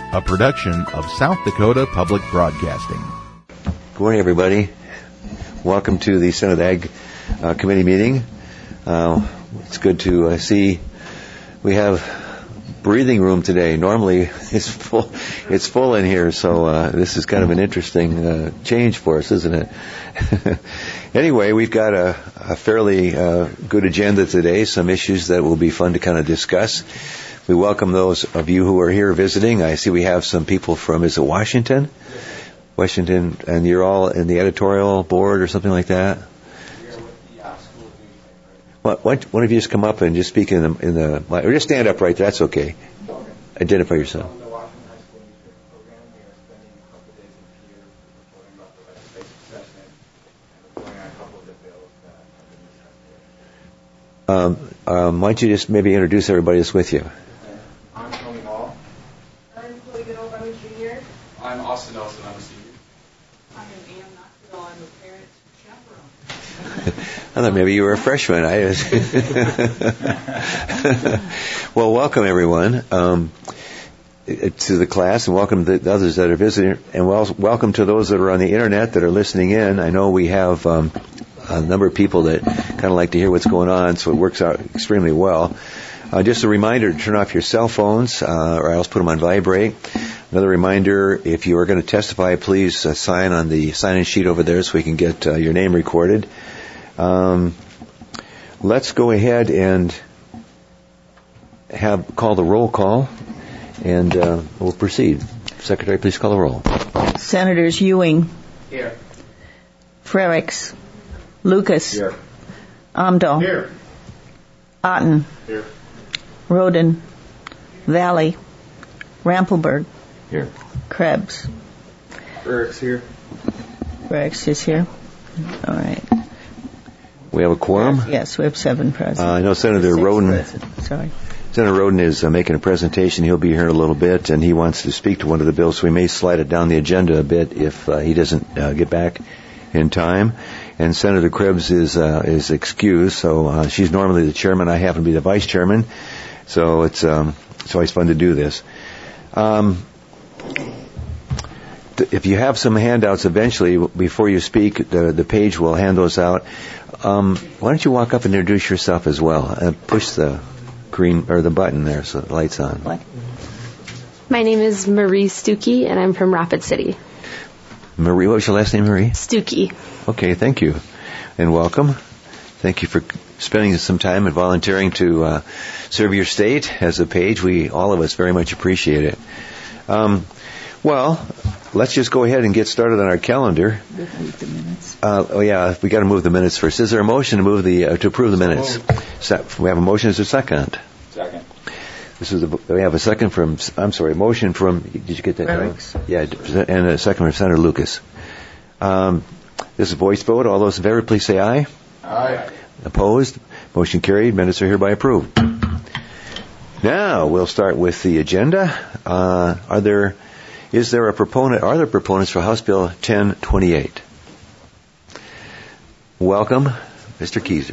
a production of South Dakota Public Broadcasting. Good morning, everybody. Welcome to the Senate Ag Committee meeting. It's good to see we have breathing room today. Normally it's full in here, so this is kind of an interesting change for us, isn't it? Anyway, we've got a fairly good agenda today, some issues that will be fun to kind of discuss. We welcome those of you who are here visiting. I see we have some people from, is it Washington? Washington, and you're all in the editorial board or something like that? Why don't you just come up and just speak in the or just stand up right there. That's okay. Identify yourself. Why don't you just maybe introduce everybody that's with you? I'm Tony Hall. I'm Chloe Goodall, I'm a junior. I'm Austin Nelson, I'm a senior. I'm Ann Knoxville, I'm a parent chaperone. I thought maybe you were a freshman. Well, welcome everyone to the class, and welcome to the others that are visiting, and welcome to those that are on the internet that are listening in. I know we have a number of people that kind of like to hear what's going on, so it works out extremely well. Just a reminder to turn off your cell phones, or else put them on vibrate. Another reminder, if you are going to testify, please sign on the sign-in sheet over there so we can get your name recorded. Let's go ahead and call the roll call, and we'll proceed. Secretary, please call the roll. Senators Ewing. Here. Frerichs. Lucas. Here. Amdahl. Here. Otten. Here. Roden. Valley. Rampelberg. Here. Krebs. Eric's here. Frerichs is here. All right. We have a quorum? Yes, we have 7 present. I know Senator 6 Roden. present. Sorry. Senator Roden is making a presentation. He'll be here in a little bit, and he wants to speak to one of the bills, so we may slide it down the agenda a bit if he doesn't get back in time. And Senator Krebs is excused, so she's normally the chairman. I happen to be the vice chairman, so it's always fun to do this. If you have some handouts eventually, before you speak, the page will hand those out. Why don't you walk up and introduce yourself as well, and push the green or the button there so the light's on. What? My name is Marie Stuckey, and I'm from Rapid City. Marie, what was your last name, Marie? Stuckey. Okay, thank you, and welcome. Thank you for spending some time and volunteering to serve your state as a page. All of us very much appreciate it. Well, let's just go ahead and get started on our calendar. Move the minutes. We got to move the minutes first. Is there a motion to approve the minutes? We have a motion. Is there a second? Second. We have a second from. I'm sorry, motion from. Did you get that? Frerichs. Yeah, and a second from Senator Lucas. This is a voice vote. All those in favor, please say aye. Aye. Opposed? Motion carried. Minutes are hereby approved. Now we'll start with the agenda. Are there proponents for House Bill 1028? Welcome, Mr. Keiser.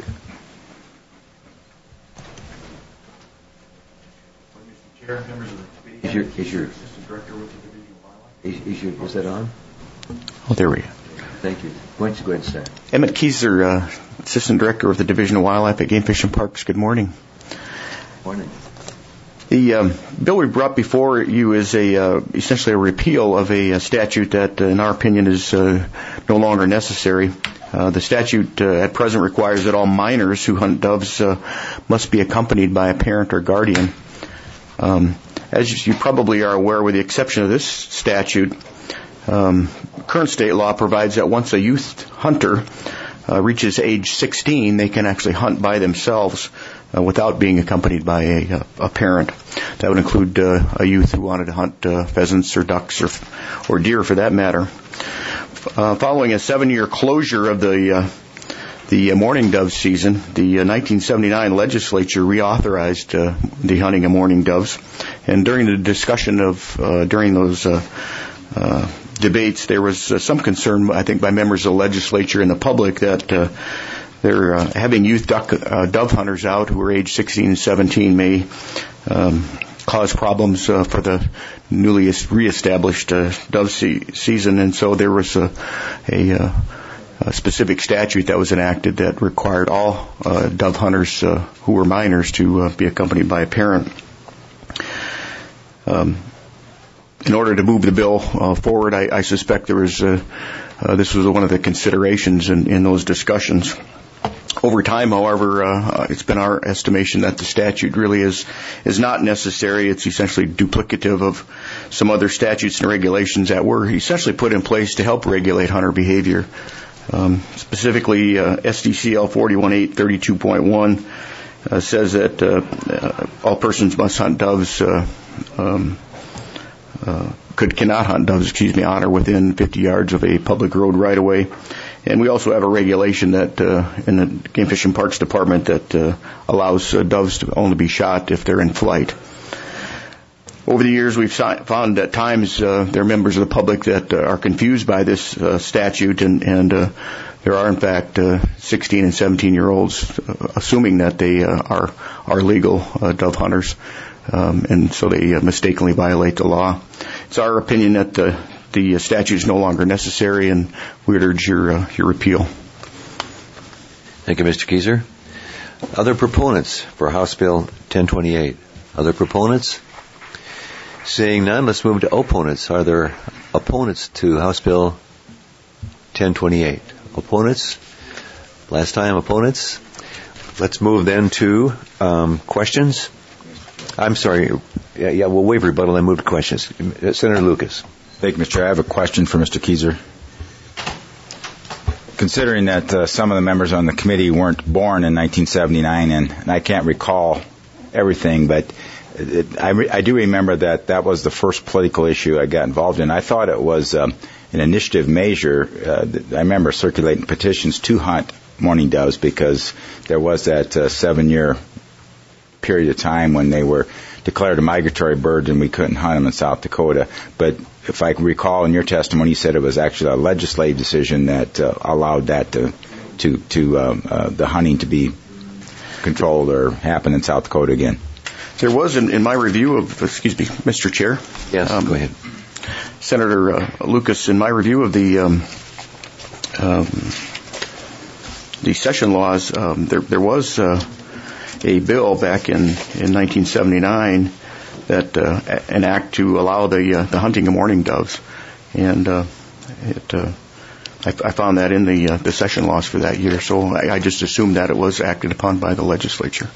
Mr. Chair, members of the committee, Is your Assistant Director with the Division of Wildlife. is that on? Oh, there we go. Thank you. Why don't you go ahead and start? Emmett Keiser, Assistant Director of the Division of Wildlife at Game Fish and Parks. Good morning. Morning. The bill we brought before you is essentially a repeal of a statute that, in our opinion, is no longer necessary. The statute at present requires that all minors who hunt doves must be accompanied by a parent or guardian. As you probably are aware, with the exception of this statute, current state law provides that once a youth hunter reaches age 16, they can actually hunt by themselves without being accompanied by a parent. That would include a youth who wanted to hunt pheasants or ducks or deer for that matter. Following a 7-year closure of the mourning dove season, the 1979 legislature reauthorized the hunting of mourning doves. And during the discussion during those debates, there was some concern, I think, by members of the legislature and the public that they're having youth dove hunters out who are age 16 and 17 may cause problems for the newly reestablished dove season, and so there was a specific statute that was enacted that required all dove hunters who were minors to be accompanied by a parent. In order to move the bill forward, I suspect there was this was one of the considerations in those discussions. Over time, however, it's been our estimation that the statute really is not necessary. It's essentially duplicative of some other statutes and regulations that were essentially put in place to help regulate hunter behavior. Specifically, SDCL 41832.1 says that all persons must hunt doves, cannot hunt doves, on or within 50 yards of a public road right of way. And we also have a regulation that in the Game Fish and Parks Department that allows doves to only be shot if they're in flight. Over the years, we've found at times there are members of the public that are confused by this statute, and there are in fact 16 and 17-year-olds assuming that they are legal dove hunters, and so they mistakenly violate the law. It's our opinion that the statute is no longer necessary, and we would urge your repeal. Thank you, Mr. Keiser. Other proponents for House Bill 1028? Other proponents? Seeing none, let's move to opponents. Are there opponents to House Bill 1028? Opponents? Last time, opponents? Let's move then to questions. I'm sorry. Yeah, we'll waive rebuttal and move to questions. Senator Lucas. Thank you, Mr. Chair. I have a question for Mr. Keiser. Considering that some of the members on the committee weren't born in 1979, and I can't recall everything, but I do remember that was the first political issue I got involved in. I thought it was an initiative measure. I remember circulating petitions to hunt mourning doves because there was that 7-year period of time when they were declared a migratory bird and we couldn't hunt them in South Dakota. But if I can recall in your testimony, you said it was actually a legislative decision that allowed that the hunting to be controlled or happen in South Dakota again. There was, in my review of, Mr. Chair. Yes, go ahead. Senator Lucas, in my review of the session laws, there was a bill back in 1979 that an act to allow the hunting of mourning doves, and I found that in the session laws for that year. So I just assumed that it was acted upon by the legislature.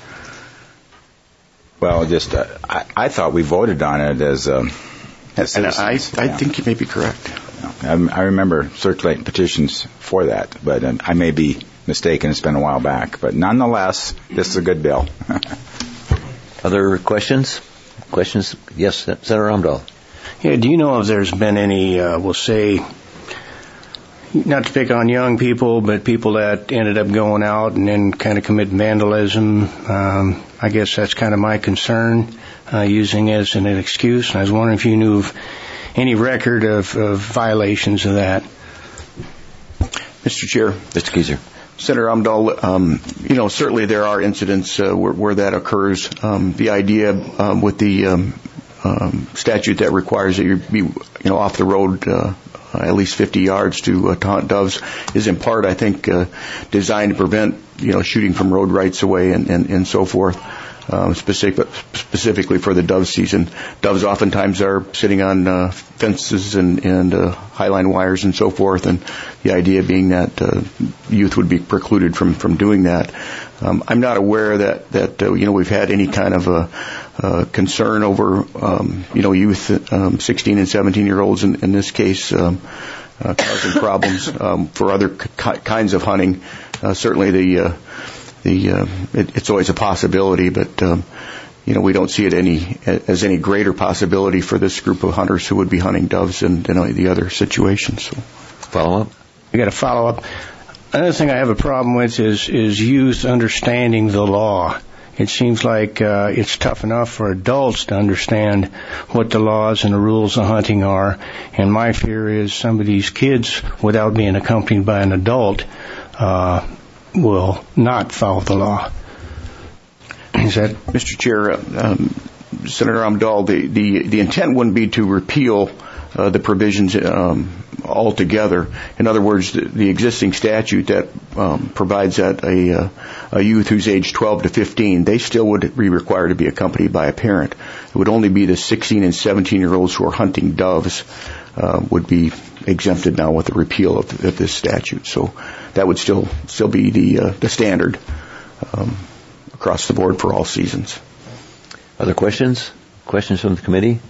Well, just I thought we voted on it as citizens. I think you may be correct. I remember circulating petitions for that, but I may be mistaken. It's been a while back. But nonetheless, this is a good bill. Other questions? Questions? Yes, Senator Amdahl. Yeah, do you know if there's been any, we'll say, not to pick on young people, but people that ended up going out and then kind of commit vandalism? I guess that's kind of my concern, using it as an excuse. And I was wondering if you knew of any record of violations of that. Mr. Chair. Mr. Keiser. Senator Amdahl, certainly there are incidents where that occurs. The idea with the statute that requires that you be, off the road at least 50 yards to hunt doves is in part, I think, designed to prevent, shooting from road rights away and so forth. Specifically for the dove season. Doves oftentimes are sitting on fences and highline wires and so forth, and the idea being that youth would be precluded from doing that. I'm not aware that we've had any kind of a concern over youth, 16 and 17-year-olds in this case, causing problems for other kinds of hunting. Certainly it's always a possibility, but we don't see it as any greater possibility for this group of hunters who would be hunting doves than the other situations. So. Follow up. I got to follow up. Another thing I have a problem with is youth understanding the law. It seems like it's tough enough for adults to understand what the laws and the rules of hunting are, and my fear is some of these kids, without being accompanied by an adult, will not follow the law. Is that, Mr. Chair? Senator Amdahl, the intent wouldn't be to repeal the provisions altogether. In other words, the existing statute that provides that a youth who's aged 12 to 15, they still would be required to be accompanied by a parent. It would only be the 16 and 17-year-olds who are hunting doves would be exempted now with the repeal of this statute. So that would still be the standard across the board for all seasons. Other questions? Questions from the committee?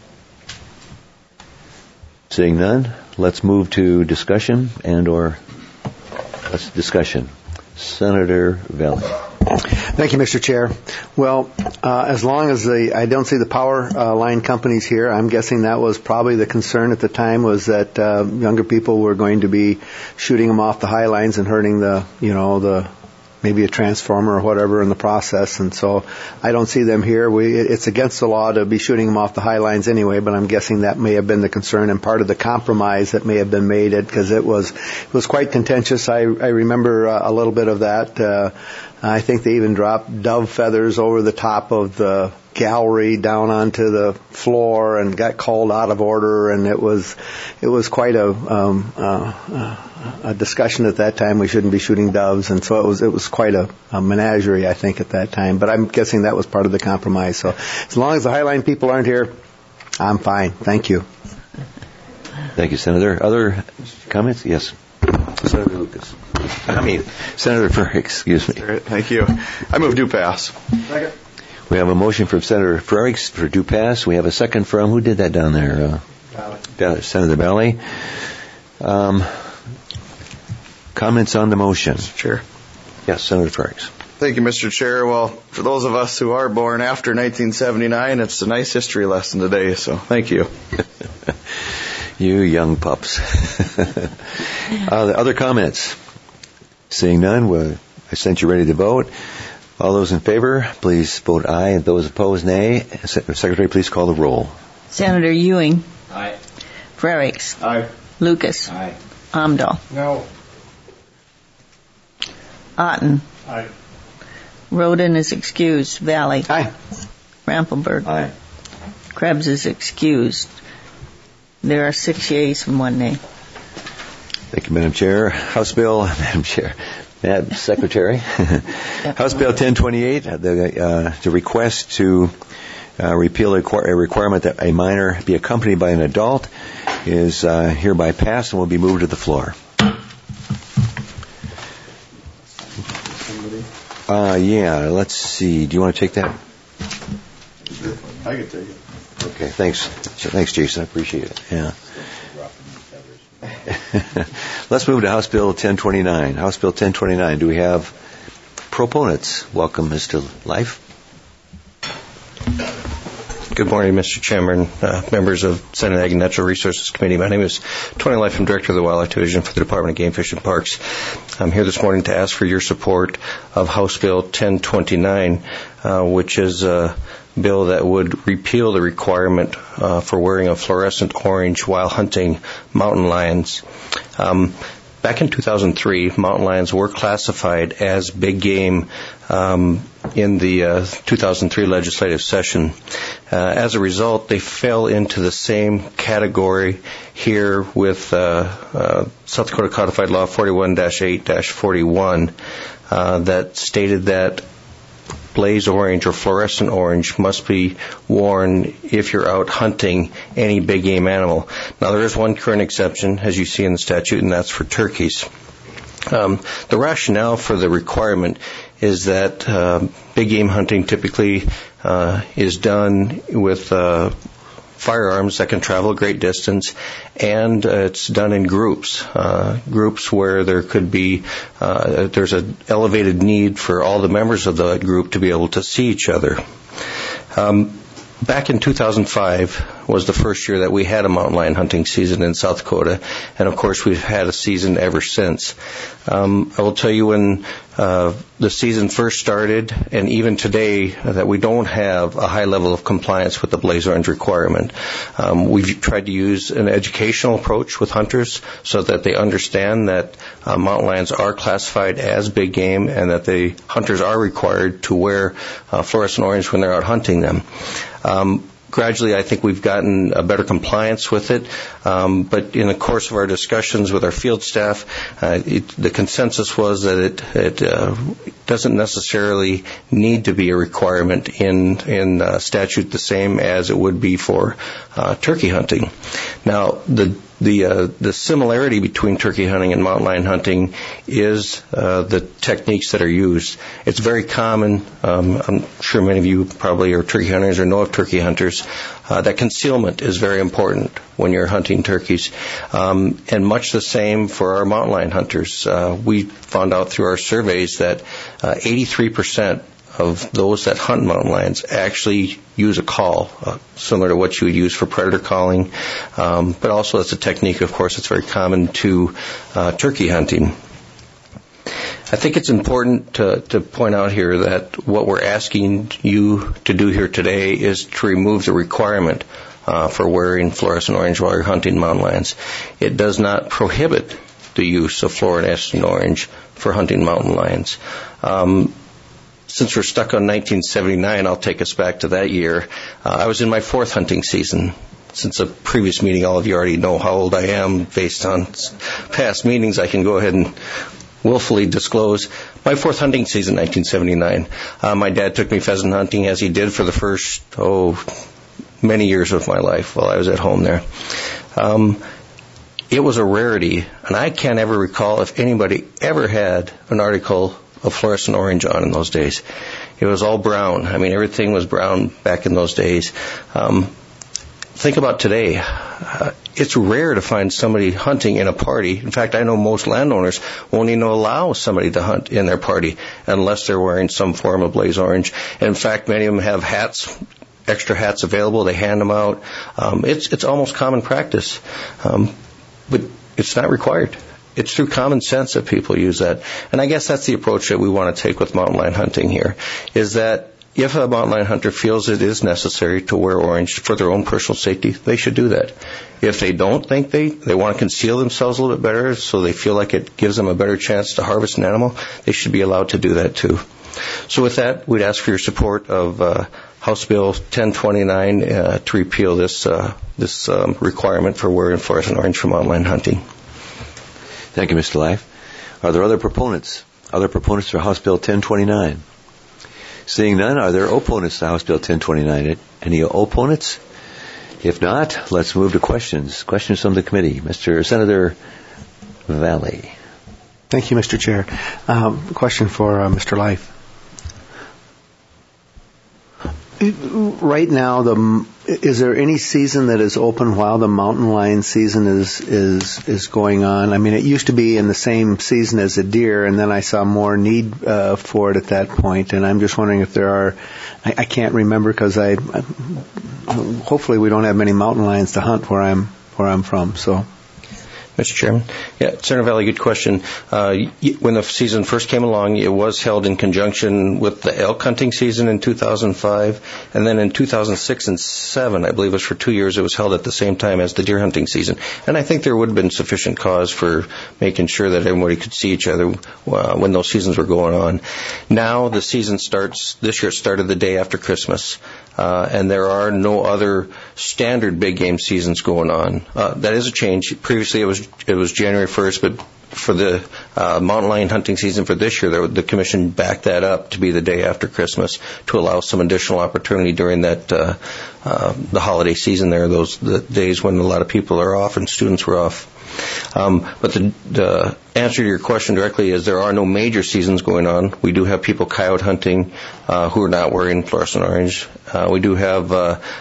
Seeing none, let's move to discussion discussion. Senator Valley. Thank you, Mr. Chair. Well, as long as I don't see the power line companies here, I'm guessing that was probably the concern at the time, was that younger people were going to be shooting them off the high lines and hurting maybe a transformer or whatever in the process. And so I don't see them here. It's against the law to be shooting them off the high lines anyway, but I'm guessing that may have been the concern and part of the compromise that may have been made, because it was quite contentious. I remember a little bit of that. I think they even dropped dove feathers over the top of the gallery down onto the floor and got called out of order, and it was quite a discussion at that time. We shouldn't be shooting doves, and so it was quite a menagerie, I think, at that time. But I'm guessing that was part of the compromise. So as long as the Highline people aren't here, I'm fine. Thank you. Thank you, Senator. Other comments? Yes. Senator Lucas. Senator Frerichs, excuse me. Thank you. I move due pass. Second. We have a motion from Senator Frerichs for due pass. We have a second from, who did that down there? Senator Valley. Comments on the motion? Chair. Yes, Senator Frerichs. Thank you, Mr. Chair. Well, for those of us who are born after 1979, it's a nice history lesson today, so thank you. You young pups. Other comments? Seeing none, I sent you ready to vote. All those in favor, please vote aye. And those opposed, nay. Secretary, please call the roll. Senator Ewing. Aye. Frerichs. Aye. Lucas. Aye. Amdahl. No. Otten. Aye. Roden is excused. Valley. Aye. Rampelberg. Aye. Krebs is excused. There are 6 yeas and 1 nay. Thank you, Madam Chair. House Bill, Madam Chair, Madam Secretary. House Bill 1028, the request to repeal a requirement that a minor be accompanied by an adult, is hereby passed and will be moved to the floor. Let's see. Do you want to take that? I can take it. Okay, thanks. Thanks, Jason. I appreciate it. Yeah. Let's move to House Bill 1029. House Bill 1029. Do we have proponents? Welcome, Mr. Life. Good morning, Mr. Chairman, members of Senate Ag and Natural Resources Committee. My name is Tony Life. I'm Director of the Wildlife Division for the Department of Game, Fish, and Parks. I'm here this morning to ask for your support of House Bill 1029, which is a bill that would repeal the requirement for wearing a fluorescent orange while hunting mountain lions. Back in 2003, mountain lions were classified as big game in the 2003 legislative session. As a result, they fell into the same category here with South Dakota Codified Law 41-8-41 that stated that blaze orange or fluorescent orange must be worn if you're out hunting any big game animal. Now, there is one current exception, as you see in the statute, and that's for turkeys. The rationale for the requirement is that big game hunting typically is done with firearms that can travel a great distance, and it's done in groups where there could be there's an elevated need for all the members of the group to be able to see each other. Back in 2005, was the first year that we had a mountain lion hunting season in South Dakota, and of course we've had a season ever since. I will tell you when the season first started, and even today, that we don't have a high level of compliance with the blaze orange requirement. We've tried to use an educational approach with hunters so that they understand that mountain lions are classified as big game and that the hunters are required to wear fluorescent orange when they're out hunting them. Gradually, I think we've gotten a better compliance with it, but in the course of our discussions with our field staff, the consensus was that it doesn't necessarily need to be a requirement in statute the same as it would be for turkey hunting. Now, the similarity between turkey hunting and mountain lion hunting is the techniques that are used. It's very common. I'm sure many of you probably are turkey hunters or know of turkey hunters. That concealment is very important when you're hunting turkeys, and much the same for our mountain lion hunters. We found out through our surveys that 83% of those that hunt mountain lions actually use a call, similar to what you would use for predator calling, but also it's a technique, of course, that's very common to turkey hunting. I think it's important to point out here that what we're asking you to do here today is to remove the requirement for wearing fluorescent orange while you're hunting mountain lions. It does not prohibit the use of fluorescent orange for hunting mountain lions. Since we're stuck on 1979, I'll take us back to that year. I was in my fourth hunting season. Since a previous meeting, all of you already know how old I am. Based on past meetings, I can go ahead and willfully disclose my fourth hunting season, 1979. My dad took me pheasant hunting, as he did for the first, many years of my life while I was at home there. It was a rarity, and I can't ever recall if anybody ever had an article of fluorescent orange on in those days. It was all brown. I mean, everything was brown back in those days. Think about today. It's rare to find somebody hunting in a party. In fact, I know most landowners won't even allow somebody to hunt in their party unless they're wearing some form of blaze orange. And in fact, many of them have hats, extra hats available. They hand them out. It's almost common practice, but it's not required. It's through common sense that people use that. And I guess that's the approach that we want to take with mountain lion hunting here, is that if a mountain lion hunter feels it is necessary to wear orange for their own personal safety, they should do that. If they don't think they want to conceal themselves a little bit better so they feel like it gives them a better chance to harvest an animal, they should be allowed to do that too. So with that, we'd ask for your support of House Bill 1029 to repeal this requirement for wearing fluorescent orange for mountain lion hunting. Thank you, Mr. Life. Are there other proponents? Other proponents for House Bill 1029? Seeing none, are there opponents to House Bill 1029? Any opponents? If not, let's move to questions. Questions from the committee. Mr. Senator Valley. Thank you, Mr. Chair. Question for Mr. Life. Right now, is there any season that is open while the mountain lion season is going on? I mean, it used to be in the same season as the deer, and then I saw more need for it at that point. And I'm just wondering if there are. I can't remember because hopefully we don't have many mountain lions to hunt where I'm from. So. Mr. Chairman. Yeah, Senator Valley, good question. When the season first came along, it was held in conjunction with the elk hunting season in 2005, and then in 2006 and 2007, I believe it was for 2 years, it was held at the same time as the deer hunting season. And I think there would have been sufficient cause for making sure that everybody could see each other when those seasons were going on. Now the season starts, this year it started the day after Christmas. And there are no other standard big game seasons going on. That is a change. Previously, it was January 1st, but for the mountain lion hunting season for this year, the commission backed that up to be the day after Christmas to allow some additional opportunity during that the holiday season there, the days when a lot of people are off and students were off. But the answer to your question directly is there are no major seasons going on. We do have people coyote hunting who are not wearing fluorescent orange. We do have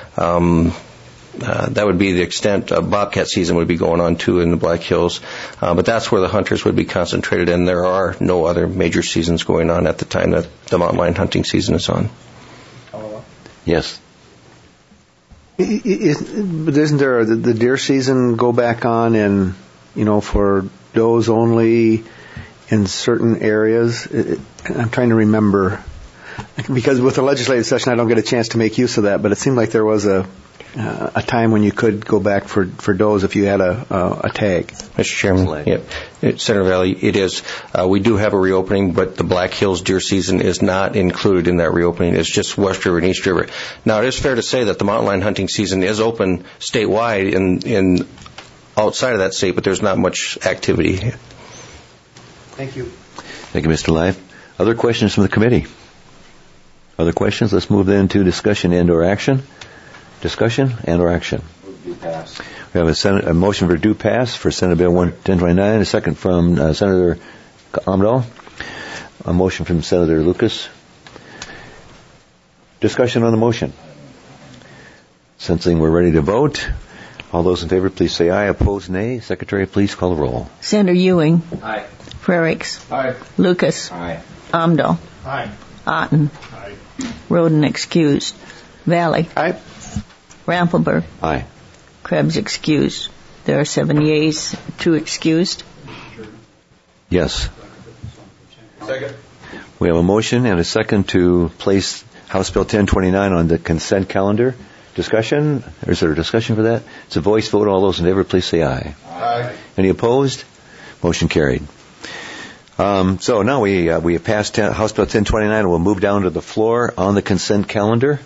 that would be the extent. Bobcat season would be going on too in the Black Hills, but that's where the hunters would be concentrated. And there are no other major seasons going on at the time that the mountain lion hunting season is on. Yes. But isn't there the deer season go back on and, for does only in certain areas? I'm trying to remember. Because with the legislative session, I don't get a chance to make use of that, but it seemed like there was a time when you could go back for does if you had a tag. Mr. Chairman, Senator Valley, it is. We do have a reopening, but the Black Hills deer season is not included in that reopening. It's just West River and East River. Now, it is fair to say that the mountain lion hunting season is open statewide in outside of that state, but there's not much activity. Thank you. Thank you, Mr. Live. Other questions from the committee? Other questions? Let's move then to discussion and/or action. Discussion and/or action. Due pass. We have a motion for due pass for Senate Bill 1029, a second from Senator Amdahl, a motion from Senator Lucas. Discussion on the motion. Sensing we're ready to vote, all those in favor, please say aye. Opposed, nay. Secretary, please call the roll. Senator Ewing. Aye. Frericks. Aye. Lucas. Aye. Amdahl. Aye. Otten. Aye. Roden excused. Valley. Aye. Rampelberg. Aye. Krebs excused. There are 7 yeas, 2 excused. Yes. Second. We have a motion and a second to place House Bill 1029 on the consent calendar. Discussion? Or is there a discussion for that? It's a voice vote. All those in favor, please say aye. Aye. Any opposed? Motion carried. So now we have passed House Bill 1029 and we'll move down to the floor on the consent calendar.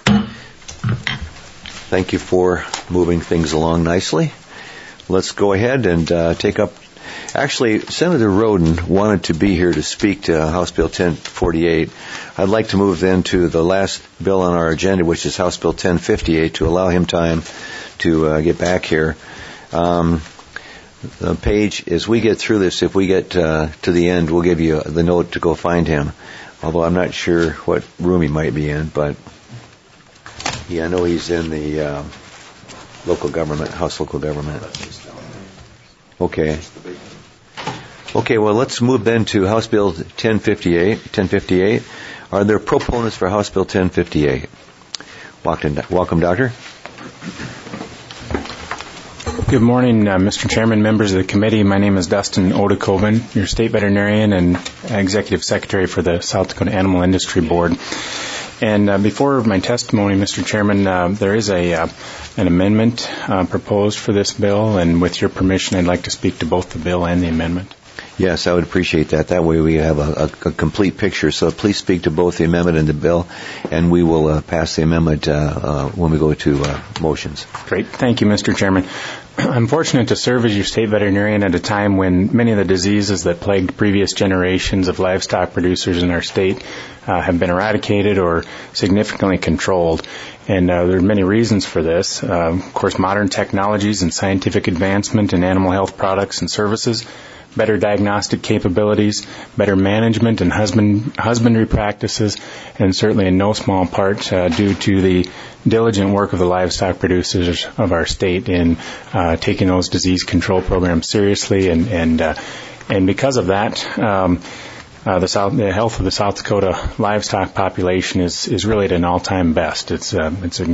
Thank you for moving things along nicely. Let's go ahead and take up. Actually, Senator Roden wanted to be here to speak to House Bill 1048. I'd like to move then to the last bill on our agenda, which is House Bill 1058, to allow him time to get back here. The page, as we get through this, if we get to the end, we'll give you the note to go find him. Although I'm not sure what room he might be in, but I know he's in the local government, House local government. Okay. Okay, well, let's move then to House Bill 1058. Are there proponents for House Bill 1058? Welcome, Doctor. Good morning, Mr. Chairman, members of the committee. My name is Dustin Odekoven, your state veterinarian and executive secretary for the South Dakota Animal Industry Board. And before my testimony, Mr. Chairman, there is an amendment proposed for this bill, and with your permission, I'd like to speak to both the bill and the amendment. Yes, I would appreciate that. That way we have a complete picture. So please speak to both the amendment and the bill, and we will pass the amendment when we go to motions. Great. Thank you, Mr. Chairman. I'm fortunate to serve as your state veterinarian at a time when many of the diseases that plagued previous generations of livestock producers in our state have been eradicated or significantly controlled. And there are many reasons for this. Of course, modern technologies and scientific advancement in animal health products and services, better diagnostic capabilities, better management and husbandry practices, and certainly in no small part due to the diligent work of the livestock producers of our state in taking those disease control programs seriously. And because of that, the health of the South Dakota livestock population is really at an all-time best. It's a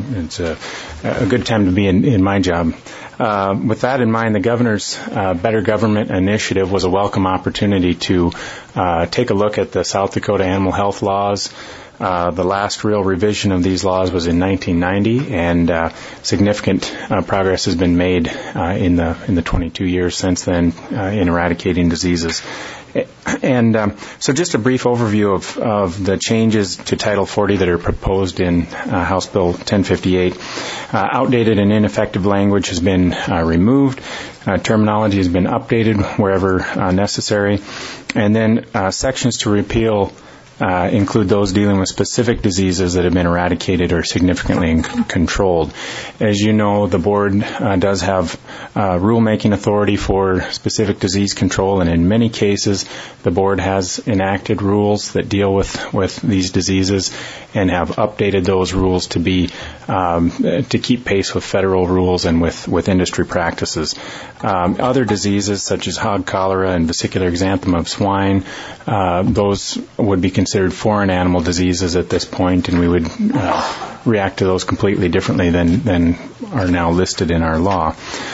good time to be in my job. With that in mind, the governor's Better Government Initiative was a welcome opportunity to take a look at the South Dakota animal health laws. The last real revision of these laws was in 1990, and significant progress has been made in the 22 years since then in eradicating diseases. And so just a brief overview of the changes to Title 40 that are proposed in House Bill 1058. Outdated and ineffective language has been removed. Terminology has been updated wherever necessary. And then sections to repeal include those dealing with specific diseases that have been eradicated or significantly controlled. As you know, the board does have rulemaking authority for specific disease control, and in many cases, the board has enacted rules that deal with these diseases and have updated those rules to be to keep pace with federal rules and with industry practices. Other diseases such as hog cholera and vesicular exanthema of swine, those would be considered foreign animal diseases at this point, and we would react to those completely differently than are now listed in our law.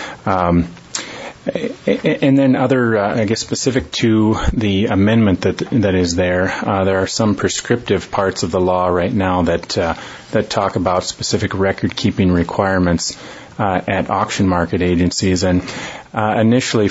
And then other, I guess, specific to the amendment that is there are some prescriptive parts of the law right now that talk about specific record-keeping requirements at auction market agencies. And initially,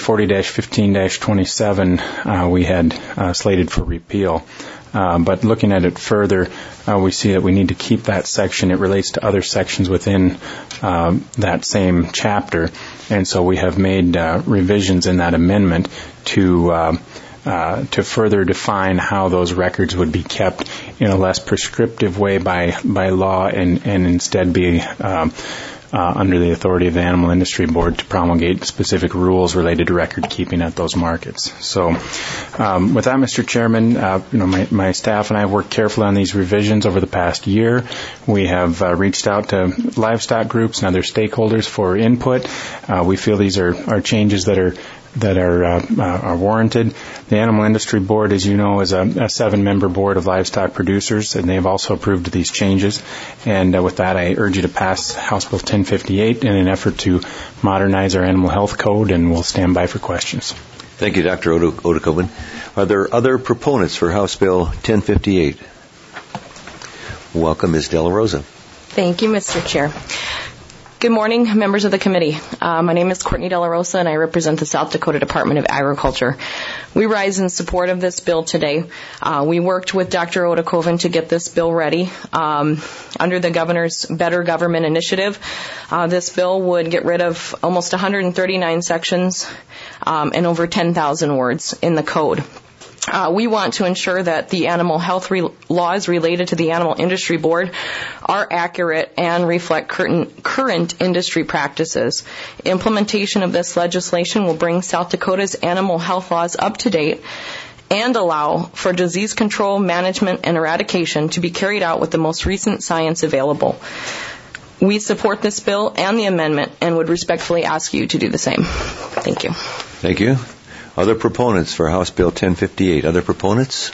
40-15-27 we had slated for repeal. But looking at it further, we see that we need to keep that section. It relates to other sections within that same chapter. And so we have made revisions in that amendment to further define how those records would be kept in a less prescriptive way by law and instead be under the authority of the Animal Industry Board to promulgate specific rules related to record keeping at those markets. So, with that, Mr. Chairman, my staff and I have worked carefully on these revisions over the past year. We have reached out to livestock groups and other stakeholders for input. We feel these are changes that are warranted. The Animal Industry Board, as you know, is a 7-member board of livestock producers, and they have also approved these changes. And with that, I urge you to pass House Bill 1058 in an effort to modernize our animal health code, and we'll stand by for questions. Thank you, Dr. Odekoven. Are there other proponents for House Bill 1058? Welcome, Ms. De La Rosa. Thank you, Mr. Chair. Good morning, members of the committee. My name is Courtney De La Rosa, and I represent the South Dakota Department of Agriculture. We rise in support of this bill today. We worked with Dr. Odekoven to get this bill ready. Under the governor's Better Government Initiative, this bill would get rid of almost 139 sections and over 10,000 words in the code. We want to ensure that the animal health laws related to the Animal Industry Board are accurate and reflect current industry practices. Implementation of this legislation will bring South Dakota's animal health laws up to date and allow for disease control, management, and eradication to be carried out with the most recent science available. We support this bill and the amendment and would respectfully ask you to do the same. Thank you. Thank you. Other proponents for House Bill 1058? Other proponents?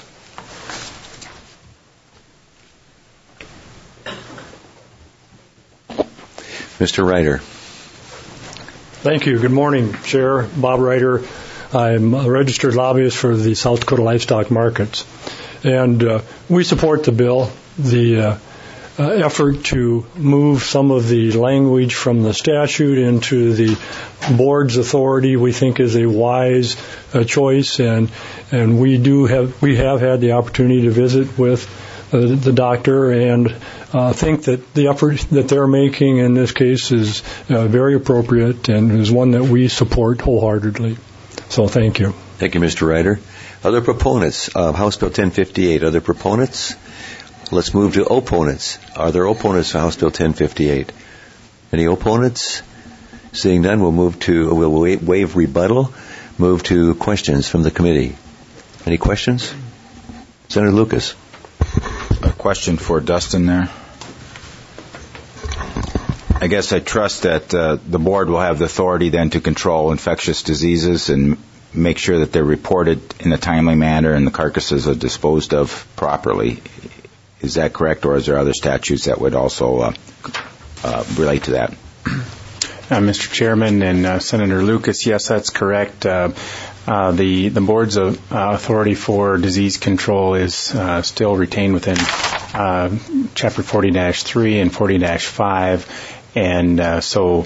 Mr. Ryder. Thank you. Good morning, Chair. Bob Ryder. I'm a registered lobbyist for the South Dakota livestock markets. And we support the bill. The effort to move some of the language from the statute into the board's authority we think is a wise choice, and we have had the opportunity to visit with the doctor and think that the effort that they're making in this case is very appropriate and is one that we support wholeheartedly. So thank you. Thank you, Mr. Ryder. Other proponents of House Bill 1058? Other proponents? Let's move to opponents. Are there opponents to House Bill 1058? Any opponents? Seeing none, we'll waive rebuttal, move to questions from the committee. Any questions? Senator Lucas. A question for Dustin there. I guess I trust that the board will have the authority then to control infectious diseases and make sure that they're reported in a timely manner and the carcasses are disposed of properly. Is that correct, or is there other statutes that would also relate to that? Mr. Chairman and Senator Lucas, yes, that's correct. The board's authority for disease control is still retained within Chapter 40-3 and 40-5, and so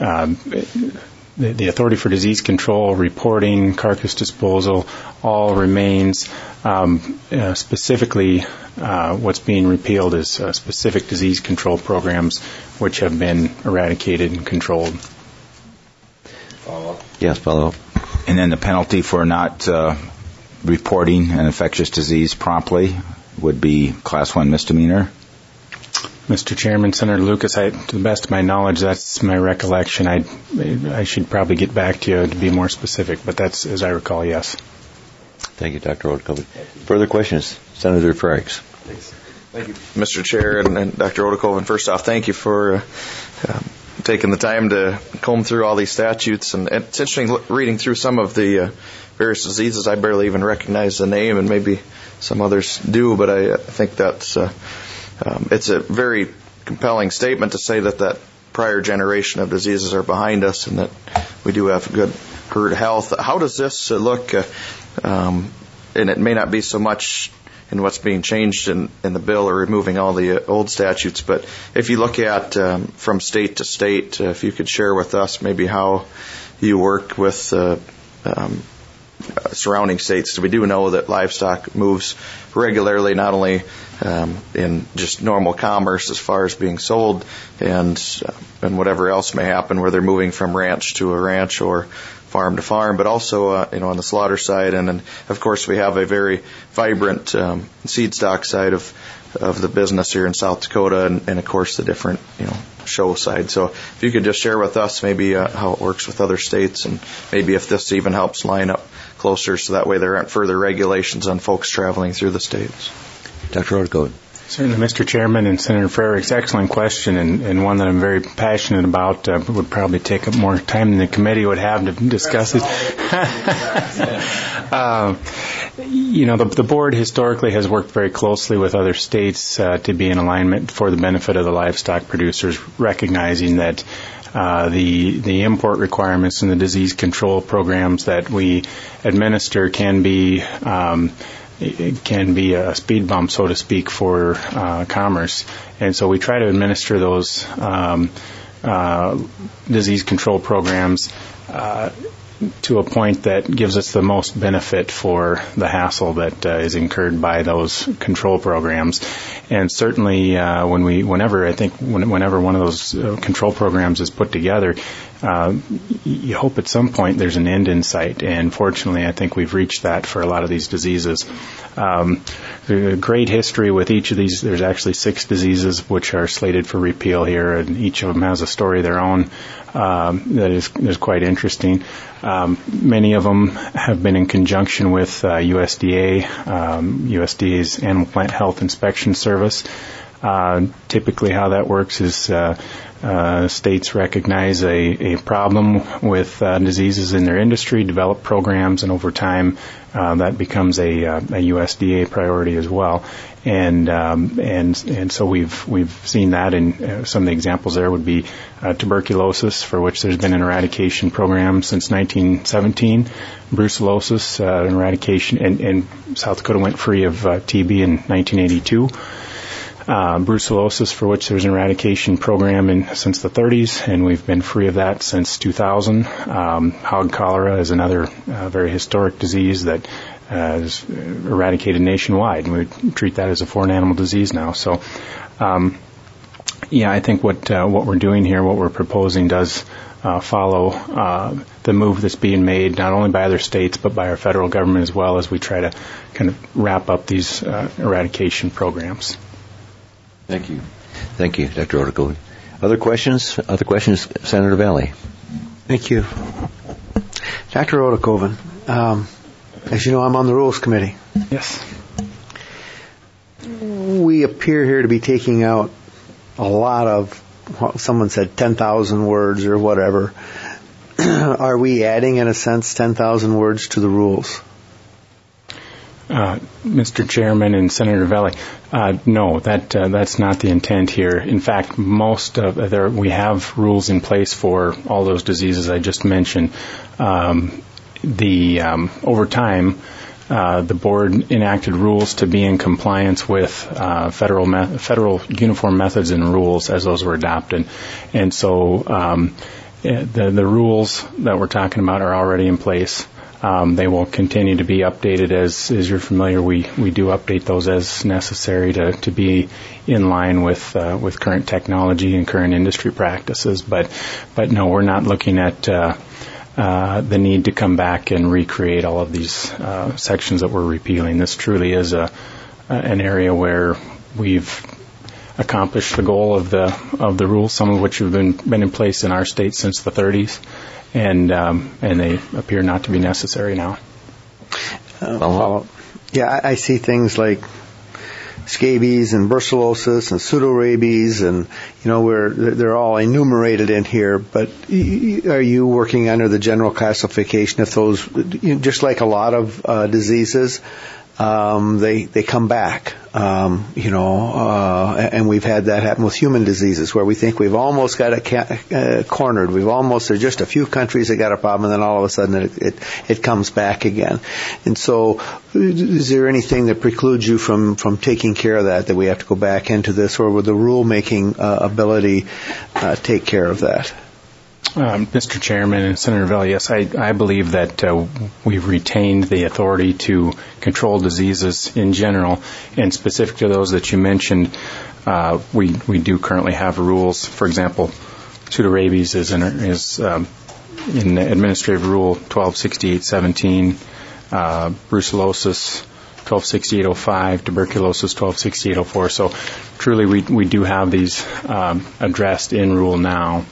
the authority for disease control, reporting, carcass disposal, all remains. Specifically, what's being repealed is specific disease control programs which have been eradicated and controlled. Follow-up? Yes, follow-up. And then the penalty for not reporting an infectious disease promptly would be Class 1 misdemeanor? Mr. Chairman, Senator Lucas, to the best of my knowledge, that's my recollection. I should probably get back to you to be more specific, but that's, as I recall, yes. Thank you, Dr. Odekoven. Further questions? Senator Frerichs. Thank you, Mr. Chair and Dr. Odekoven. First off, thank you for taking the time to comb through all these statutes. And it's interesting reading through some of the various diseases. I barely even recognize the name, and maybe some others do, but I think that's it's a very compelling statement to say that that prior generation of diseases are behind us and that we do have good herd health. How does this look? And it may not be so much in what's being changed in the bill or removing all the old statutes, but if you look at from state to state, if you could share with us maybe how you work with surrounding states. We do know that livestock moves regularly, not only in just normal commerce as far as being sold and whatever else may happen where they're moving from ranch to a ranch or farm to farm, but also on the slaughter side, and then of course we have a very vibrant seed stock side of the business here in South Dakota, and of course the different show side. So if you could just share with us maybe how it works with other states, and maybe if this even helps line up closer, so that way there aren't further regulations on folks traveling through the states. Dr. Odercode. Certainly, Mr. Chairman and Senator Frericks, excellent question, and one that I'm very passionate about. Would probably take up more time than the committee would have to discuss it. The board historically has worked very closely with other states to be in alignment for the benefit of the livestock producers, recognizing that the import requirements and the disease control programs that we administer can be a speed bump, so to speak, for commerce. And so we try to administer those disease control programs to a point that gives us the most benefit for the hassle that is incurred by those control programs. And certainly whenever one of those control programs is put together, you hope at some point there's an end in sight, and fortunately I think we've reached that for a lot of these diseases. There's a great history with each of these. There's actually 6 diseases which are slated for repeal here, and each of them has a story of their own that is quite interesting. Many of them have been in conjunction with USDA's Animal Plant Health Inspection Service. Typically how that works is states recognize a problem with diseases in their industry, develop programs, and over time that becomes a USDA priority as well. And so we've seen that, and some of the examples there would be tuberculosis, for which there's been an eradication program since 1917, brucellosis, an eradication, and South Dakota went free of TB in 1982. Brucellosis, for which there's an eradication program since the 30s, and we've been free of that since 2000. Hog cholera is another very historic disease that is eradicated nationwide, and we treat that as a foreign animal disease now. So, I think what we're doing here, what we're proposing, does follow the move that's being made not only by other states but by our federal government as well, as we try to kind of wrap up these eradication programs. Thank you. Thank you, Dr. Odercode. Other questions? Senator Valley. Thank you. Dr. Odercode, as you know, I'm on the Rules Committee. Yes. We appear here to be taking out a lot of, someone said 10,000 words or whatever. Are we adding, in a sense, 10,000 words to the rules? Mr. Chairman and Senator Valley, no, that's not the intent here. In fact, we have rules in place for all those diseases I just mentioned. Over time, the board enacted rules to be in compliance with federal uniform methods and rules as those were adopted, and so the rules that we're talking about are already in place. They will continue to be updated as you're familiar. We do update those as necessary to be in line with current technology and current industry practices. But no, we're not looking at the need to come back and recreate all of these sections that we're repealing. This truly is an area where we've accomplished the goal of the rules, some of which have been in place in our state since the 30s. And they appear not to be necessary now. Yeah, I see things like scabies and brucellosis and pseudorabies, and where they're all enumerated in here. But are you working under the general classification if those, just like a lot of diseases, they come back. And we've had that happen with human diseases where we think we've almost got it cornered. There's just a few countries that got a problem, and then all of a sudden it comes back again. And so, is there anything that precludes you from taking care of that we have to go back into this, or will the rule-making ability take care of that? Mr. Chairman and Senator Valley, yes, I believe that we've retained the authority to control diseases in general, and specific to those that you mentioned, we do currently have rules. For example, pseudorabies is in Administrative Rule 1268.17, brucellosis 1268.05, tuberculosis 1268.04. So truly we do have these addressed in rule now.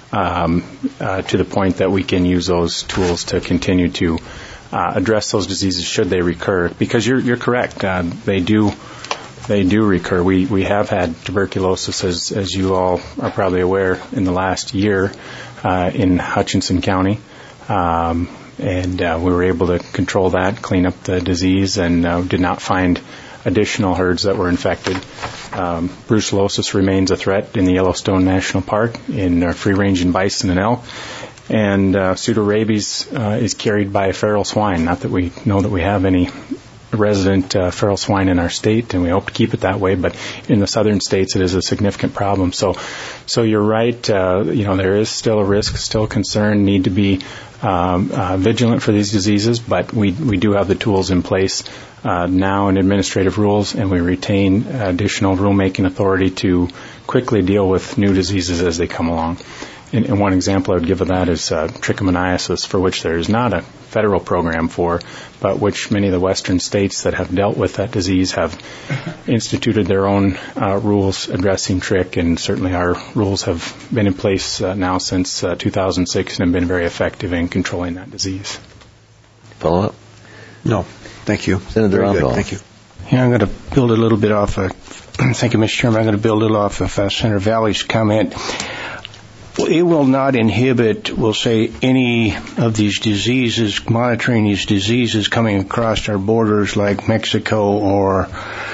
To the point that we can use those tools to continue to address those diseases should they recur. Because you're correct, they do recur. We have had tuberculosis, as you all are probably aware, in the last year in Hutchinson County, and we were able to control that, clean up the disease, and did not find additional herds that were infected. Brucellosis remains a threat in the Yellowstone National Park, in free-ranging bison and elk, and pseudorabies is carried by feral swine. Not that we know that we have any resident feral swine in our state, and we hope to keep it that way, but in the southern states it is a significant problem. So you're right, there is still a risk, still concern, need to be vigilant for these diseases, but we do have the tools in place now in administrative rules, and we retain additional rulemaking authority to quickly deal with new diseases as they come along. And one example I would give of that is trichomoniasis, for which there is not a federal program for, but which many of the western states that have dealt with that disease have instituted their own rules addressing trich, and certainly our rules have been in place now since 2006 and have been very effective in controlling that disease. Follow up? No. Thank you. Senator Randolph. Thank you. Yeah, I'm going to build a little bit off thank you, Mr. Chairman. I'm going to build a little off of Senator Valley's comment. It will not inhibit, we'll say, any of these diseases, monitoring these diseases coming across our borders like Mexico or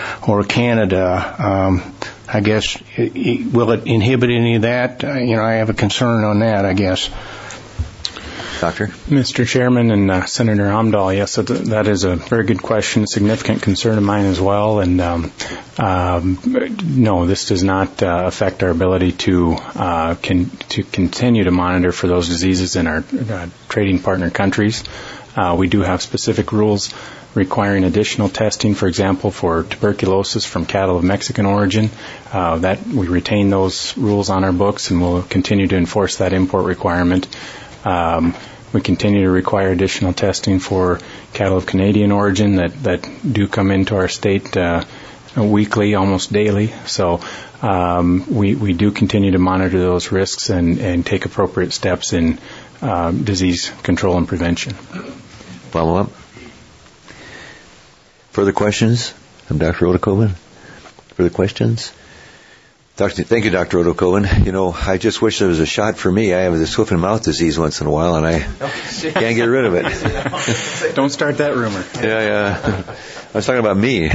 Canada. I guess, will it inhibit any of that? I have a concern on that, I guess. Doctor? Mr. Chairman and Senator Amdahl, yes, that is a very good question, significant concern of mine as well. And no, this does not affect our ability to continue to monitor for those diseases in our trading partner countries. We do have specific rules requiring additional testing, for example, for tuberculosis from cattle of Mexican origin. That we retain those rules on our books, and we'll continue to enforce that import requirement. We continue to require additional testing for cattle of Canadian origin that do come into our state weekly, almost daily. So we do continue to monitor those risks and take appropriate steps in disease control and prevention. Follow up? Further questions from Dr. Odekoven? Further questions? Thank you, Dr. Odekoven. I just wish there was a shot for me. I have this hoof and mouth disease once in a while, and I can't get rid of it. Don't start that rumor. Yeah. I was talking about me.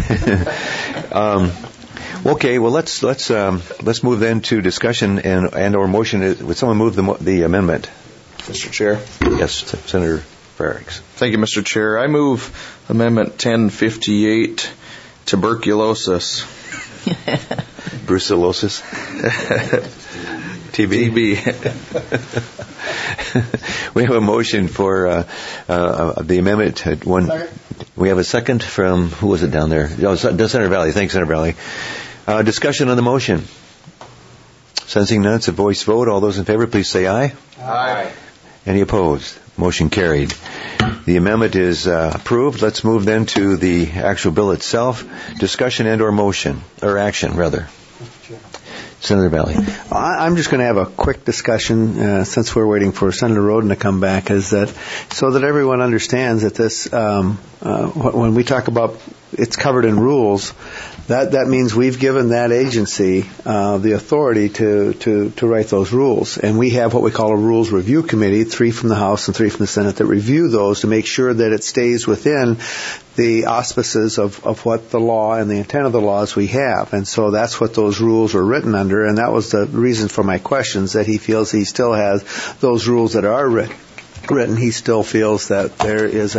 Okay, well, let's move then to discussion and or motion. Would someone move the amendment? Mr. Chair? Yes, Senator Frerichs. Thank you, Mr. Chair. I move Amendment 1058, tuberculosis. Brucellosis? TB? We have a motion for the amendment. We have a second from, who was it down there? Oh, Senator Valley. Thanks, Senator Valley. Discussion on the motion. Sensing none, it's a voice vote. All those in favor, please say aye. Aye. Any opposed? Motion carried. The amendment is approved. Let's move then to the actual bill itself. Discussion and or motion, or action, rather. Senator Valley. I'm just going to have a quick discussion since we're waiting for Senator Roden to come back, is that so that everyone understands that this, when we talk about it's covered in rules, that means we've given that agency the authority to write those rules. And we have what we call a rules review committee, 3 from the House and 3 from the Senate, that review those to make sure that it stays within the auspices of what the law and the intent of the laws we have. And so that's what those rules are written under, and that was the reason for my questions, that he feels he still has those rules that are written. He still feels that there is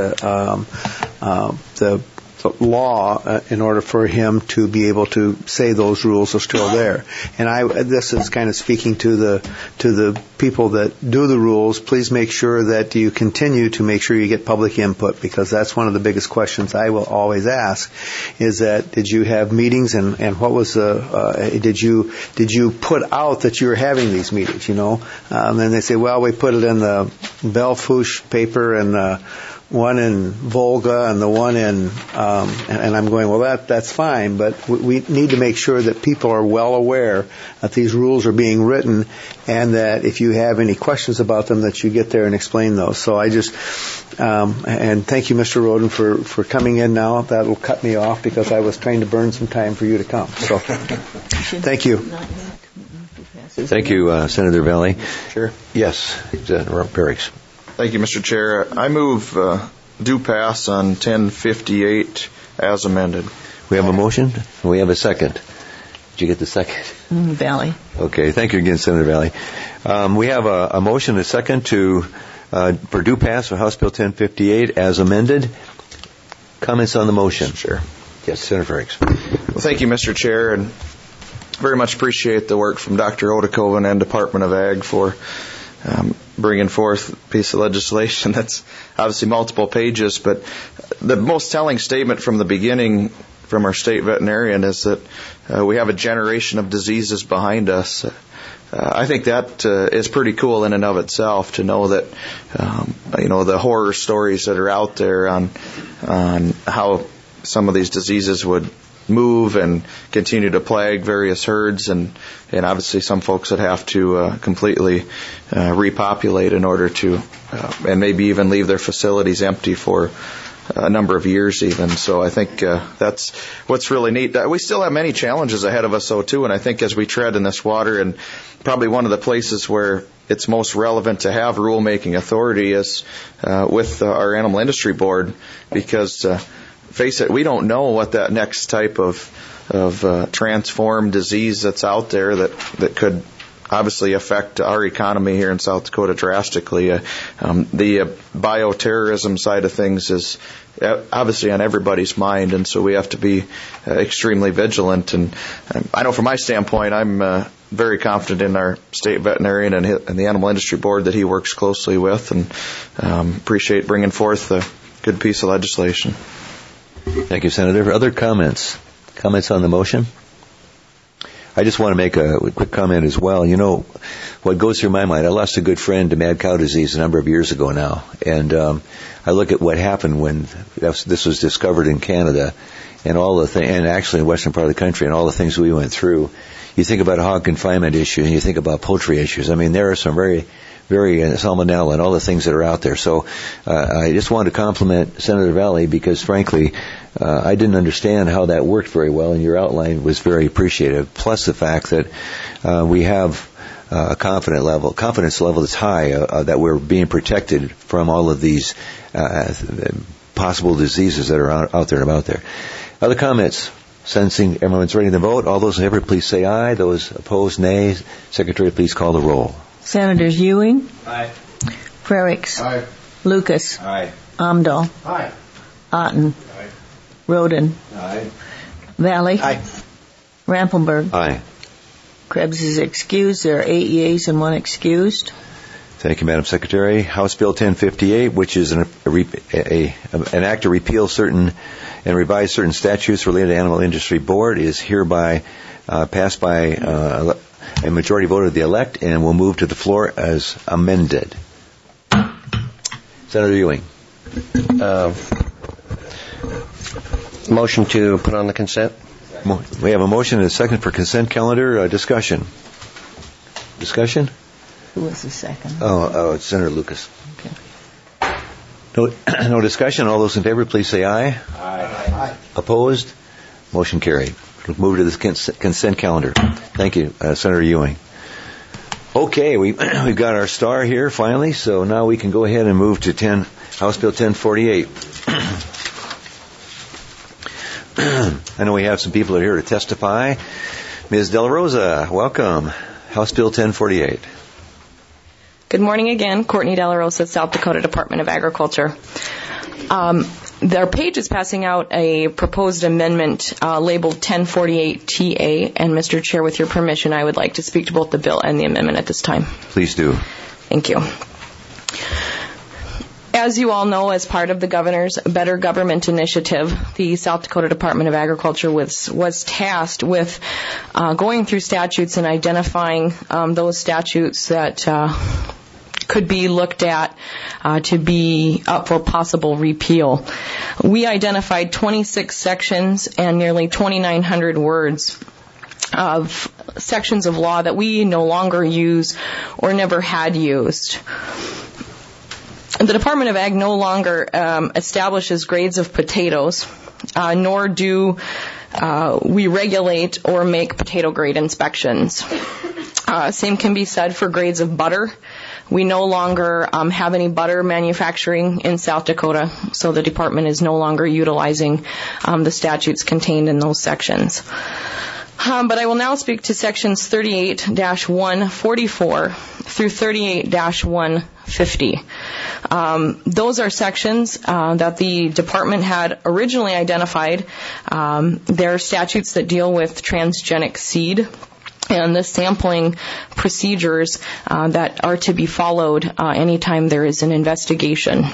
the law in order for him to be able to say those rules are still there. And this is kind of speaking to the people that do the rules. Please make sure that you continue to make sure you get public input, because that's one of the biggest questions I will always ask, is that did you have meetings, and what was did you put out that you were having these meetings, and then they say, well, we put it in the Belle Fourche paper and one in Volga and the one in, and I'm going, well, that's fine, but we need to make sure that people are well aware that these rules are being written, and that if you have any questions about them, that you get there and explain those. So I just, and thank you, Mr. Roden, for coming in now. That'll cut me off because I was trying to burn some time for you to come. So thank you. Thank you, Senator Valley. Sure. Yes, Perix. Thank you, Mr. Chair. I move do pass on 1058 as amended. We have a motion. We have a second. Did you get the second? Valley. Okay. Thank you again, Senator Valley. We have a motion, a second for due pass for House Bill 1058 as amended. Comments on the motion? Sure. Yes, Senator Ferricks. Well, thank you, Mr. Chair, and very much appreciate the work from Dr. Odekoven and Department of Ag for bringing forth a piece of legislation that's obviously multiple pages, but the most telling statement from the beginning from our state veterinarian is that we have a generation of diseases behind us. I think that is pretty cool in and of itself, to know that the horror stories that are out there on how some of these diseases would move and continue to plague various herds, and obviously some folks would have to completely repopulate in order to, and maybe even leave their facilities empty for a number of years even. So I think that's what's really neat. We still have many challenges ahead of us, though, too, and I think as we tread in this water, and probably one of the places where it's most relevant to have rulemaking authority is with our Animal Industry Board, because face it, we don't know what that next type of transformed disease that's out there that could obviously affect our economy here in South Dakota drastically. The bioterrorism side of things is obviously on everybody's mind, and so we have to be extremely vigilant. And I know from my standpoint, I'm very confident in our state veterinarian and the Animal Industry Board that he works closely with, and appreciate bringing forth a good piece of legislation. Thank you, Senator. Other comments? Comments on the motion? I just want to make a quick comment as well. What goes through my mind, I lost a good friend to mad cow disease a number of years ago now, and I look at what happened when this was discovered in Canada, and and actually in the western part of the country, and all the things we went through. You think about a hog confinement issue, and you think about poultry issues. I mean, there are some very salmonella and all the things that are out there. So I just wanted to compliment Senator Valley, because frankly, I didn't understand how that worked very well, and your outline was very appreciative. Plus the fact that we have a confidence level that's high, that we're being protected from all of these possible diseases that are out there and about there. Other comments? Sensing everyone's ready to vote. All those in favor, please say aye. Those opposed, nay. Secretary, please call the roll. Senators Ewing. Aye. Frericks. Aye. Lucas. Aye. Amdahl. Aye. Otten. Aye. Roden. Aye. Valley. Aye. Rampelberg. Aye. Krebs is excused. There are 8 yeas and 1 excused. Thank you, Madam Secretary. House Bill 1058, which is an act to repeal certain and revise certain statutes related to Animal Industry Board, is hereby passed by a majority vote of the elect, and will move to the floor as amended. Senator Ewing. Motion to put on the consent. We have a motion and a second for consent calendar. Discussion. Discussion? Who was the second? Oh, it's Senator Lucas. Okay. No discussion. All those in favor, please say aye. Aye. Opposed? Motion carried. We'll move to the consent calendar. Thank you, Senator Ewing. Okay, we've got our star here finally, so now we can go ahead and move to House Bill 1048. I know we have some people that are here to testify. Ms. De La Rosa, welcome. House Bill 1048. Good morning again. Courtney De La Rosa, South Dakota Department of Agriculture. Their page is passing out a proposed amendment labeled 1048TA, and Mr. Chair, with your permission, I would like to speak to both the bill and the amendment at this time. Please do. Thank you. As you all know, as part of the Governor's Better Government Initiative, the South Dakota Department of Agriculture was tasked with going through statutes and identifying those statutes that could be looked at to be up for possible repeal. We identified 26 sections and nearly 2,900 words of sections of law that we no longer use or never had used. The Department of Ag no longer establishes grades of potatoes, nor do we regulate or make potato grade inspections. Same can be said for grades of butter. We no longer have any butter manufacturing in South Dakota, so the department is no longer utilizing the statutes contained in those sections. But I will now speak to sections 38-144 through 38-150. Those are sections that the department had originally identified. They're statutes that deal with transgenic seed and the sampling procedures that are to be followed anytime there is an investigation.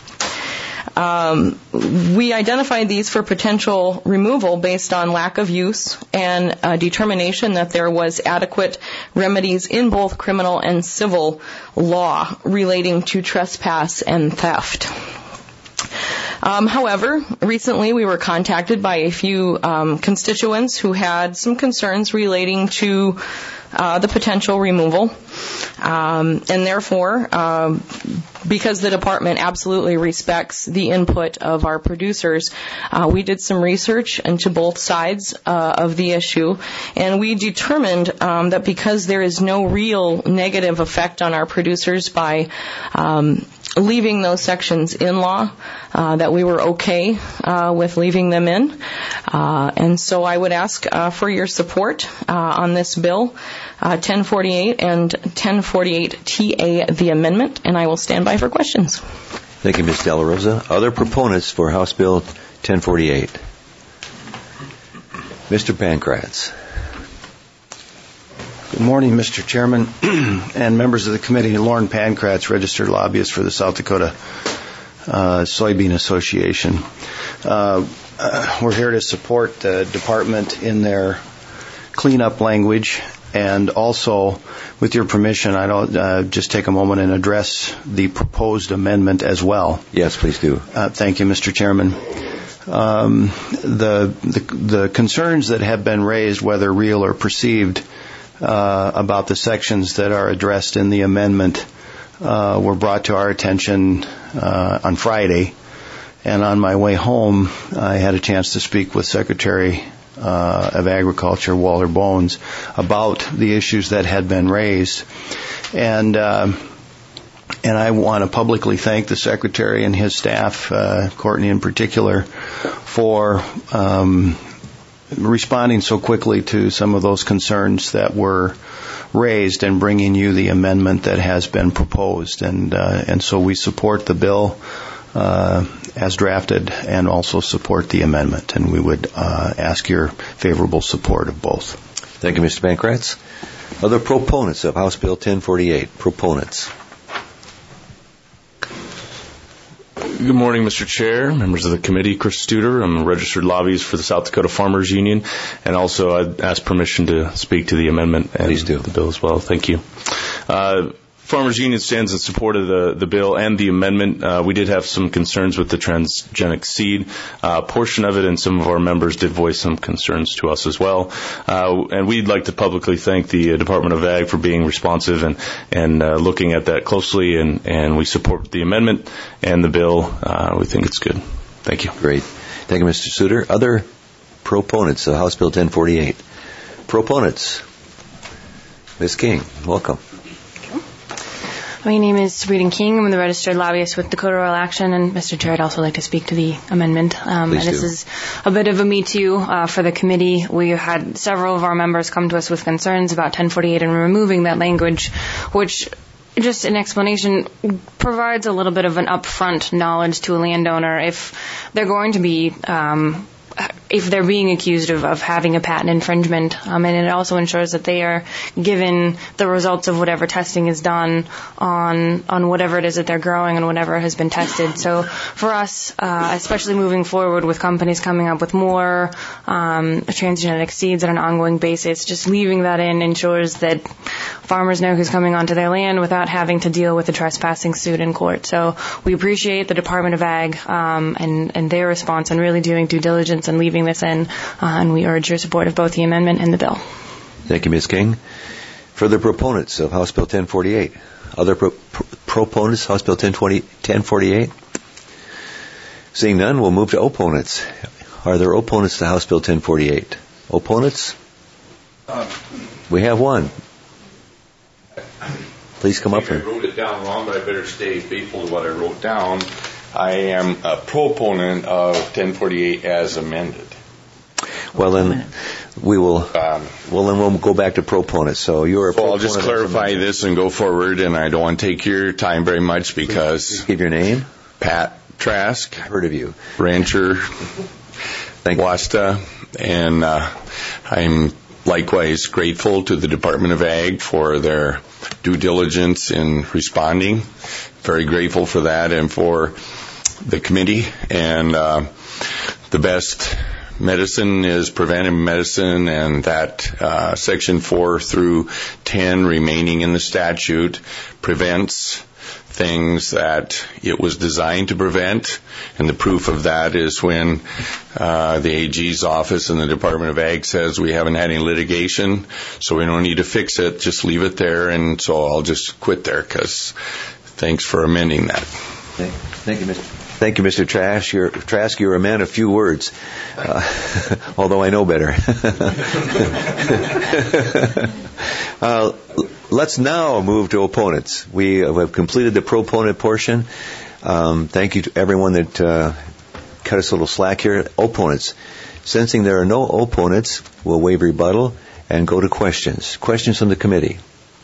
We identified these for potential removal based on lack of use and determination that there was adequate remedies in both criminal and civil law relating to trespass and theft. However, recently we were contacted by a few constituents who had some concerns relating to the potential removal. And therefore, because the department absolutely respects the input of our producers, we did some research into both sides of the issue, and we determined that because there is no real negative effect on our producers by leaving those sections in law, that we were okay with leaving them in. And so I would ask for your support on this bill, 1048 and 1048TA, the amendment, and I will stand by for questions. Thank you, Ms. De La Rosa. Other proponents for House Bill 1048? Mr. Pankratz. Good morning, Mr. Chairman and members of the committee. Lauren Pankratz, registered lobbyist for the South Dakota Soybean Association. We're here to support the department in their cleanup language, and also, with your permission, I'll just take a moment and address the proposed amendment as well. Yes, please do. Thank you, Mr. Chairman. The concerns that have been raised, whether real or perceived, about the sections that are addressed in the amendment were brought to our attention on Friday. And on my way home, I had a chance to speak with Secretary of Agriculture, Walter Bones, about the issues that had been raised. And I want to publicly thank the Secretary and his staff, Courtney in particular, for responding so quickly to some of those concerns that were raised and bringing you the amendment that has been proposed. And so we support the bill as drafted and also support the amendment. And we would ask your favorable support of both. Thank you, Mr. Pankratz. Other proponents of House Bill 1048? Proponents. Good morning, Mr. Chair, members of the committee. Chris Studer. I'm a registered lobbyist for the South Dakota Farmers Union, and also I'd ask permission to speak to the amendment and the bill as well. Thank you. Farmers Union stands in support of the bill and the amendment. We did have some concerns with the transgenic seed portion of it, and some of our members did voice some concerns to us as well. And we'd like to publicly thank the Department of Ag for being responsive and looking at that closely, and we support the amendment and the bill. We think it's good. Thank you. Great. Thank you, Mr. Suter. Other proponents of House Bill 1048? Proponents? Ms. King, welcome. My name is Sabrina King. I'm the registered lobbyist with Dakota Rural Action, and Mr. Chair, I'd also like to speak to the amendment. And this is a bit of a me too for the committee. We had several of our members come to us with concerns about 1048 and removing that language, which, just an explanation, provides a little bit of an upfront knowledge to a landowner if they're going to be if they're being accused of having a patent infringement, and it also ensures that they are given the results of whatever testing is done on whatever it is that they're growing and whatever has been tested. So for us, especially moving forward with companies coming up with more transgenic seeds on an ongoing basis, just leaving that in ensures that farmers know who's coming onto their land without having to deal with a trespassing suit in court. So we appreciate the Department of Ag and their response and really doing due diligence and leaving this in, and we urge your support of both the amendment and the bill. Thank you, Ms. King. Further proponents of House Bill 1048? Other proponents, House Bill 1048? Seeing none, we'll move to opponents. Are there opponents to House Bill 1048? Opponents? We have one. Please come up I wrote it down wrong, but I better stay faithful to what I wrote down. I am a proponent of 1048 as amended. Well, then we'll go back to proponents. So you're a proponent. I'll just clarify this and go forward, and I don't want to take your time very much because... Please give your name. Pat Trask. I've heard of you. Rancher, Wasta, and I'm likewise grateful to the Department of Ag for their due diligence in responding. Very grateful for that and for the committee. And the best medicine is preventive medicine, and that Section 4 through 10 remaining in the statute prevents things that it was designed to prevent, and the proof of that is when the AG's office and the Department of Ag says we haven't had any litigation, so we don't need to fix it, just leave it there, and so I'll just quit there, because thanks for amending that. Thank you, Mr. Thank you, Mr. Trask. You're a man of few words, although I know better. Let's now move to opponents. We have completed the proponent portion. Thank you to everyone that cut us a little slack here. Opponents. Sensing there are no opponents, we'll waive rebuttal and go to questions. Questions from the committee.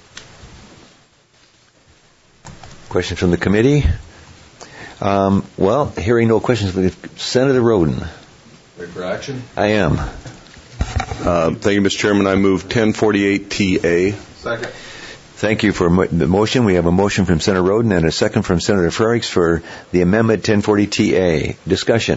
Questions from the committee? Well, hearing no questions, Senator Roden. Ready for action? I am. Thank you, Mr. Chairman. I move 1048TA. Second. Thank you for the motion. We have a motion from Senator Roden and a second from Senator Frerichs for the amendment 1040TA. Discussion.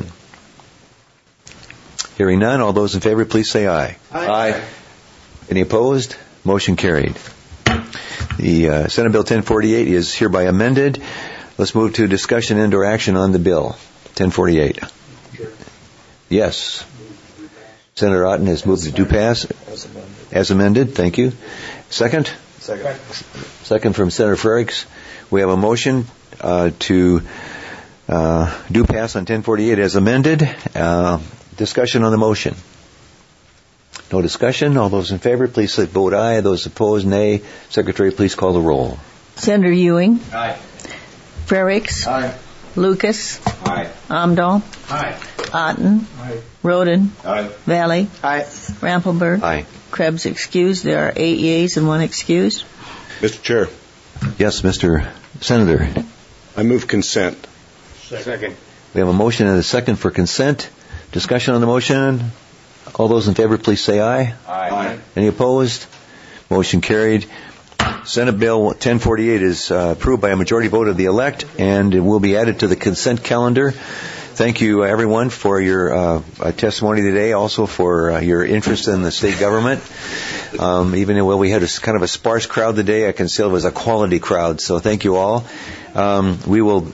Hearing none, all those in favor, please say aye. Aye. Any opposed? Motion carried. The Senate Bill 1048 is hereby amended. Let's move to discussion and/or action on the bill. 1048. Sure. Yes. Senator Otten has moved to do pass as amended. Thank you. Second? Second from Senator Frerichs. We have a motion to do pass on 1048 as amended. Discussion on the motion. No discussion. All those in favor, please vote aye. Those opposed, nay. Secretary, please call the roll. Senator Ewing. Aye. Frerichs. Aye. Lucas. Aye. Amdahl. Aye. Otten. Aye. Roden. Aye. Valley. Aye. Rampelberg. Aye. Krebs excused. There are 8 yeas and 1 excused. Mr. Chair. Yes, Mr. Senator. I move consent. Second. We have a motion and a second for consent. Discussion on the motion. All those in favor, please say aye. Aye. Any opposed? Motion carried. Senate Bill 1048 is approved by a majority vote of the elect, and it will be added to the consent calendar. Thank you, everyone, for your testimony today, also for your interest in the state government. Even though we had kind of a sparse crowd today, I can say it was a quality crowd, so thank you all. We will,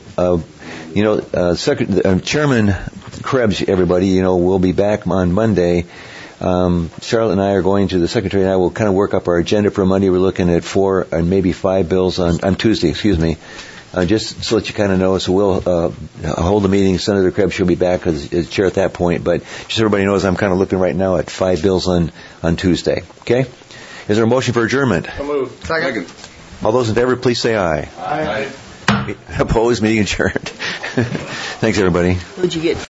Chairman Krebs, everybody, we'll be back on Monday. Charlotte and I are going to, the Secretary and I will kind of work up our agenda for Monday. We're looking at 4 and maybe 5 bills on Tuesday, just so that you kind of know. So we'll hold the meeting. Senator Krebs will be back as chair at that point. But just so everybody knows, I'm kind of looking right now at 5 bills on Tuesday. Okay? Is there a motion for adjournment? So moved. Second. All those in favor, please say aye. Aye. Opposed? Meeting adjourned. Thanks, everybody. Who'd you get?